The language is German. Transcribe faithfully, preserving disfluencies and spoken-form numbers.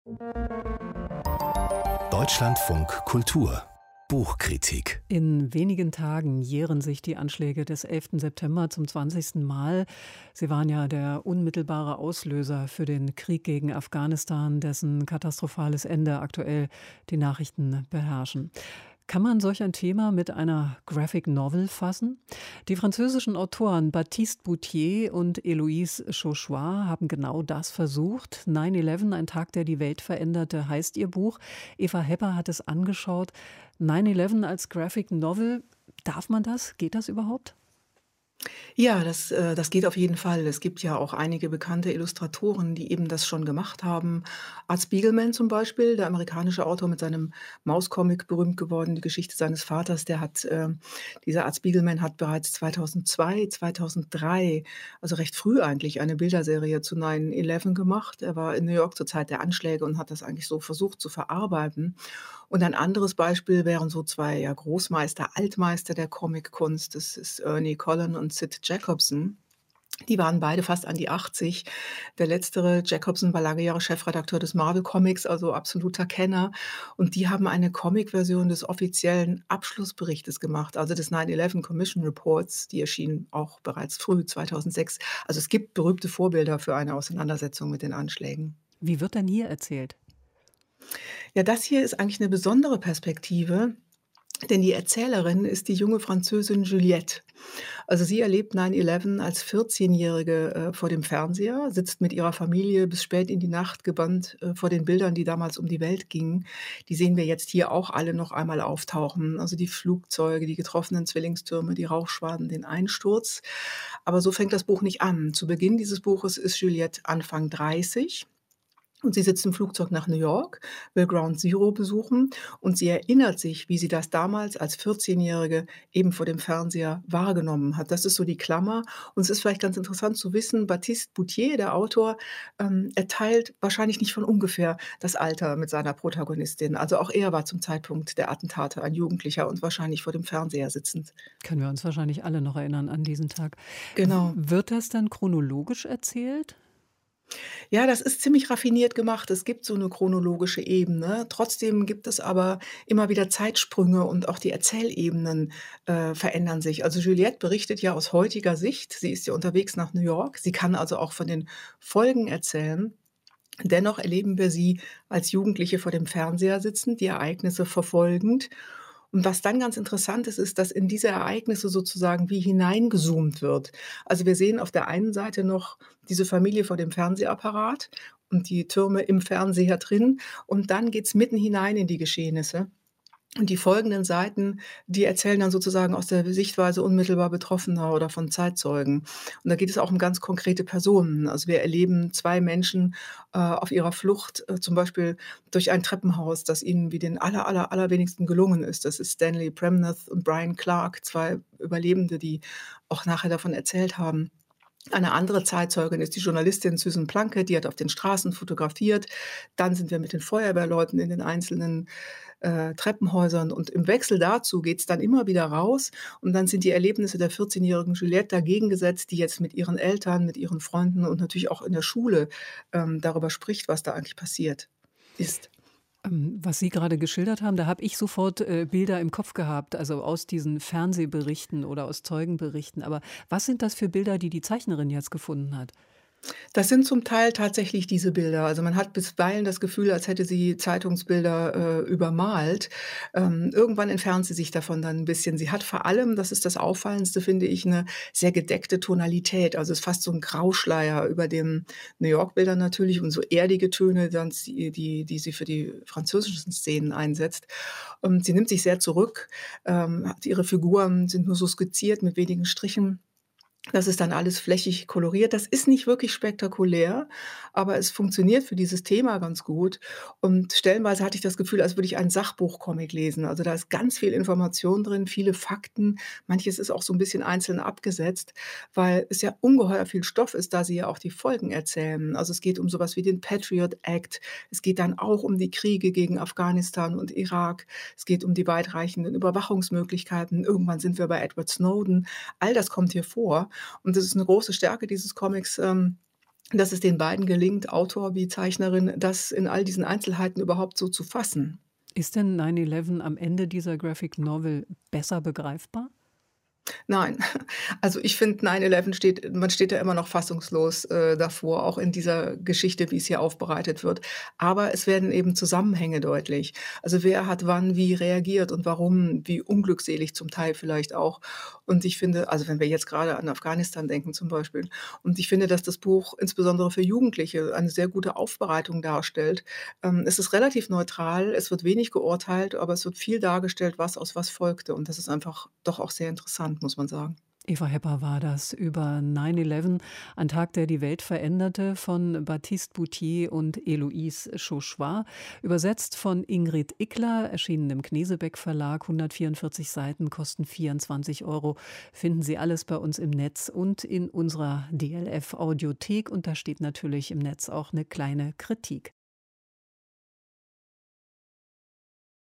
Deutschlandfunk Kultur Buchkritik. In wenigen Tagen jähren sich die Anschläge des elften September zum zwanzigsten Mal. Sie waren ja der unmittelbare Auslöser für den Krieg gegen Afghanistan, dessen katastrophales Ende aktuell die Nachrichten beherrschen. Kann man solch ein Thema mit einer Graphic Novel fassen? Die französischen Autoren Baptiste Bouttier und Héloïse Chauchois haben genau das versucht. neun elf, ein Tag, der die Welt veränderte, heißt ihr Buch. Eva Hepper hat es angeschaut. neun elf als Graphic Novel, darf man das? Geht das überhaupt? Ja, das, äh, das geht auf jeden Fall. Es gibt ja auch einige bekannte Illustratoren, die eben das schon gemacht haben. Art Spiegelman zum Beispiel, der amerikanische Autor mit seinem Mauscomic berühmt geworden, die Geschichte seines Vaters, der hat, äh, dieser Art Spiegelman hat bereits zweitausendzwei, zweitausenddrei, also recht früh eigentlich, eine Bilderserie zu neun elf gemacht. Er war in New York zur Zeit der Anschläge und hat das eigentlich so versucht zu verarbeiten. Und ein anderes Beispiel wären so zwei ja, Großmeister, Altmeister der Comickunst. Das ist Ernie Collen und Sid Jacobson. Die waren beide fast an die achtzig. Der letztere, Jacobson, war lange Jahre Chefredakteur des Marvel Comics, also absoluter Kenner. Und die haben eine Comic-Version des offiziellen Abschlussberichtes gemacht, also des neun elf Commission Reports. Die erschien auch bereits früh, zweitausendsechs. Also es gibt berühmte Vorbilder für eine Auseinandersetzung mit den Anschlägen. Wie wird denn hier erzählt? Ja, das hier ist eigentlich eine besondere Perspektive, denn die Erzählerin ist die junge Französin Juliette. Also sie erlebt neun elf als vierzehnjährige äh, vor dem Fernseher, sitzt mit ihrer Familie bis spät in die Nacht gebannt äh, vor den Bildern, die damals um die Welt gingen. Die sehen wir jetzt hier auch alle noch einmal auftauchen. Also die Flugzeuge, die getroffenen Zwillingstürme, die Rauchschwaden, den Einsturz. Aber so fängt das Buch nicht an. Zu Beginn dieses Buches ist Juliette Anfang dreißig. Und sie sitzt im Flugzeug nach New York, will Ground Zero besuchen und sie erinnert sich, wie sie das damals als vierzehnjährige eben vor dem Fernseher wahrgenommen hat. Das ist so die Klammer. Und es ist vielleicht ganz interessant zu wissen, Baptiste Bouttier, der Autor, ähm, er teilt wahrscheinlich nicht von ungefähr das Alter mit seiner Protagonistin. Also auch er war zum Zeitpunkt der Attentate ein Jugendlicher und wahrscheinlich vor dem Fernseher sitzend. Können wir uns wahrscheinlich alle noch erinnern an diesen Tag. Genau. Wird das dann chronologisch erzählt? Ja, das ist ziemlich raffiniert gemacht. Es gibt so eine chronologische Ebene. Trotzdem gibt es aber immer wieder Zeitsprünge und auch die Erzählebenen äh, verändern sich. Also Juliette berichtet ja aus heutiger Sicht. Sie ist ja unterwegs nach New York. Sie kann also auch von den Folgen erzählen. Dennoch erleben wir sie als Jugendliche vor dem Fernseher sitzend, die Ereignisse verfolgend. Und was dann ganz interessant ist, ist, dass in diese Ereignisse sozusagen wie hineingezoomt wird. Also wir sehen auf der einen Seite noch diese Familie vor dem Fernsehapparat und die Türme im Fernseher drin. Und dann geht's mitten hinein in die Geschehnisse. Und die folgenden Seiten, die erzählen dann sozusagen aus der Sichtweise unmittelbar Betroffener oder von Zeitzeugen. Und da geht es auch um ganz konkrete Personen. Also wir erleben zwei Menschen äh, auf ihrer Flucht, äh, zum Beispiel durch ein Treppenhaus, das ihnen wie den aller, aller, allerwenigsten gelungen ist. Das ist Stanley Premnath und Brian Clark, zwei Überlebende, die auch nachher davon erzählt haben. Eine andere Zeitzeugin ist die Journalistin Susan Plunkett, die hat auf den Straßen fotografiert. Dann sind wir mit den Feuerwehrleuten in den einzelnen äh, Treppenhäusern und im Wechsel dazu geht's dann immer wieder raus und dann sind die Erlebnisse der vierzehnjährigen Juliette dagegen gesetzt, die jetzt mit ihren Eltern, mit ihren Freunden und natürlich auch in der Schule ähm, darüber spricht, was da eigentlich passiert ist. Was Sie gerade geschildert haben, da habe ich sofort äh, Bilder im Kopf gehabt, also aus diesen Fernsehberichten oder aus Zeugenberichten. Aber was sind das für Bilder, die die Zeichnerin jetzt gefunden hat? Das sind zum Teil tatsächlich diese Bilder. Also man hat bisweilen das Gefühl, als hätte sie Zeitungsbilder äh, übermalt. Ähm, irgendwann entfernt sie sich davon dann ein bisschen. Sie hat vor allem, das ist das Auffallendste, finde ich, eine sehr gedeckte Tonalität. Also es ist fast so ein Grauschleier über den New York-Bildern natürlich und so erdige Töne, dann die, die, die sie für die französischen Szenen einsetzt. Und sie nimmt sich sehr zurück. Ähm, ihre Figuren sind nur so skizziert mit wenigen Strichen. Das ist dann alles flächig koloriert. Das ist nicht wirklich spektakulär, aber es funktioniert für dieses Thema ganz gut. Und stellenweise hatte ich das Gefühl, als würde ich einen Sachbuchcomic lesen. Also da ist ganz viel Information drin, viele Fakten. Manches ist auch so ein bisschen einzeln abgesetzt, weil es ja ungeheuer viel Stoff ist, da sie ja auch die Folgen erzählen. Also es geht um sowas wie den Patriot Act. Es geht dann auch um die Kriege gegen Afghanistan und Irak. Es geht um die weitreichenden Überwachungsmöglichkeiten. Irgendwann sind wir bei Edward Snowden. All das kommt hier vor. Und das ist eine große Stärke dieses Comics, ähm, dass es den beiden gelingt, Autor wie Zeichnerin, das in all diesen Einzelheiten überhaupt so zu fassen. Ist denn nine eleven am Ende dieser Graphic Novel besser begreifbar? Nein, also ich finde nine eleven steht man steht da immer noch fassungslos, äh, davor, auch in dieser Geschichte, wie es hier aufbereitet wird. Aber es werden eben Zusammenhänge deutlich. Also, wer hat wann wie reagiert und warum, wie unglückselig zum Teil vielleicht auch. Und ich finde also, wenn wir jetzt gerade an Afghanistan denken zum Beispiel. Und ich finde, dass das Buch insbesondere für Jugendliche eine sehr gute Aufbereitung darstellt. Ähm, es ist relativ neutral, es wird wenig geurteilt, aber es wird viel dargestellt, was aus was folgte. Und das ist einfach doch auch sehr interessant, muss man sagen. Eva Hepper war das über nine eleven, ein Tag, der die Welt veränderte, von Baptiste Boutier und Héloïse Chauchois. Übersetzt von Ingrid Ickler, erschienen im Knesebeck Verlag, hundertvierundvierzig Seiten, kosten vierundzwanzig Euro. Finden Sie alles bei uns im Netz und in unserer D L F Audiothek. Und da steht natürlich im Netz auch eine kleine Kritik.